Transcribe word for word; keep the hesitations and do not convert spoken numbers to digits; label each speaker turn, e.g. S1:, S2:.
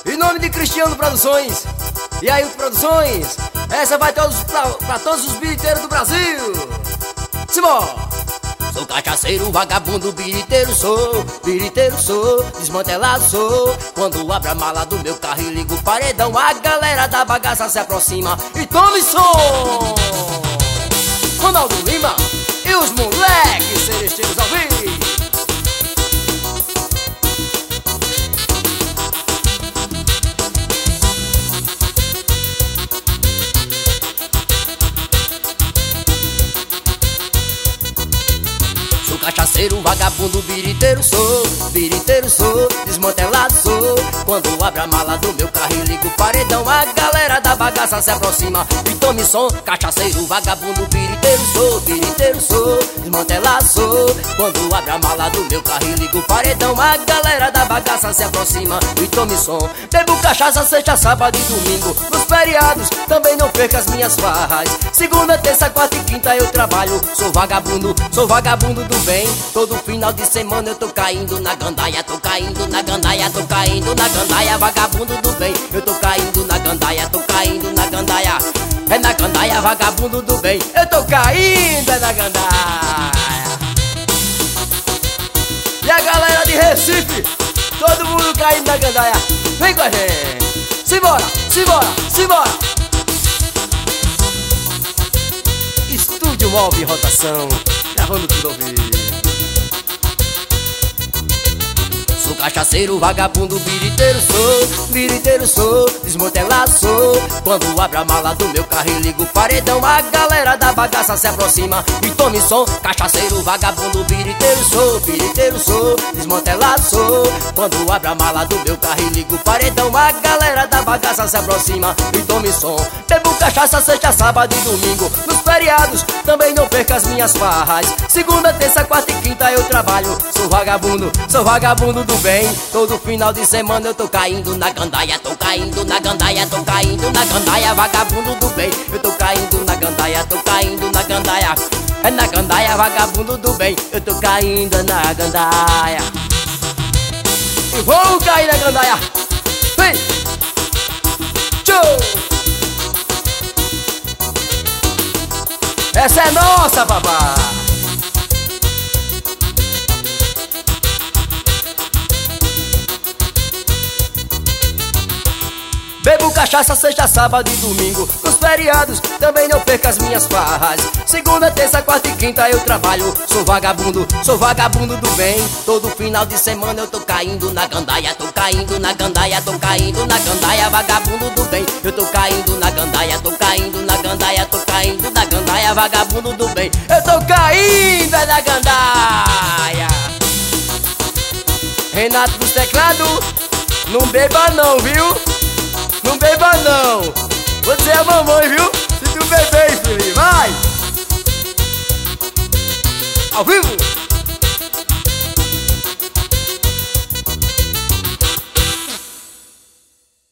S1: Em nome de Cristiano Produções e aí Produções, essa vai todos pra, pra todos os biriteiros do Brasil. Simbora! Sou cachaceiro, vagabundo, biriteiro sou, biriteiro sou, desmantelado sou. Quando abro a mala do meu carro e ligo o paredão, a galera da bagaça se aproxima e tome som! Ronaldo Lima e os moleques celestinos ao vivo. Cachaceiro, vagabundo, biriteiro sou, biriteiro sou, desmantelado sou. Quando abro a mala do meu carro e ligo o paredão, a galera da bagaça se aproxima e tome som. Cachaceiro, vagabundo, biriteiro sou, biriteiro sou, desmantelado sou. Quando abro a mala do meu carro e ligo o paredão, a galera da bagaça se aproxima e tome som. Bebo cachaça sexta, sábado e domingo, nos feriados também não perca as minhas farras. Segunda, terça, quarta e quinta eu trabalho. Sou vagabundo, sou vagabundo do bem. Todo final de semana eu tô caindo na gandaia, tô caindo na gandaia, tô caindo na gandaia, vagabundo do bem. Eu tô caindo na gandaia, tô caindo na gandaia, é na gandaia, vagabundo do bem. Eu tô caindo é na gandaia. E a galera de Recife, todo mundo caindo na gandaia, vem com a gente. Simbora, simbora, simbora. Estúdio Mob Rotação, gravando tudo ao vivo. Sou cachaceiro, vagabundo, biriteiro sou, biriteiro sou, desmantelado sou. Quando abro a mala do meu carro e ligo o paredão, a galera da bagaça se aproxima e tome som. Cachaceiro, vagabundo, biriteiro sou, biriteiro sou, desmantelado sou. Quando abro a mala do meu carro e ligo o paredão, a galera da bagaça se aproxima e tome som. Bebo cachaça sexta, sábado e domingo, nos feriados também não perca as minhas farras. Segunda, terça, quarta e quinta eu trabalho. Sou vagabundo, sou vagabundo do bem. Todo final de semana eu tô caindo na gandaia, tô caindo na gandaia, tô caindo na gandaia, vagabundo do bem. Eu tô caindo na gandaia, tô caindo na gandaia, é na gandaia, vagabundo do bem. Eu tô caindo na gandaia e vou cair na gandaia. Vem! Tchau! Essa é nossa, babá! Bebo cachaça sexta, sábado e domingo, nos feriados também não perca as minhas farras. Segunda, terça, quarta e quinta eu trabalho. Sou vagabundo, sou vagabundo do bem. Todo final de semana eu tô caindo na gandaia, tô caindo na gandaia, tô caindo na gandaia, vagabundo do bem. Eu tô caindo na gandaia, tô caindo na gandaia, tô caindo na gandaia, vagabundo do bem. Eu tô caindo na gandaia. Renato do teclado, não beba não, viu? Não beba não, vou dizer a mamãe, viu? Se tu beber, filho, vai! Ao vivo!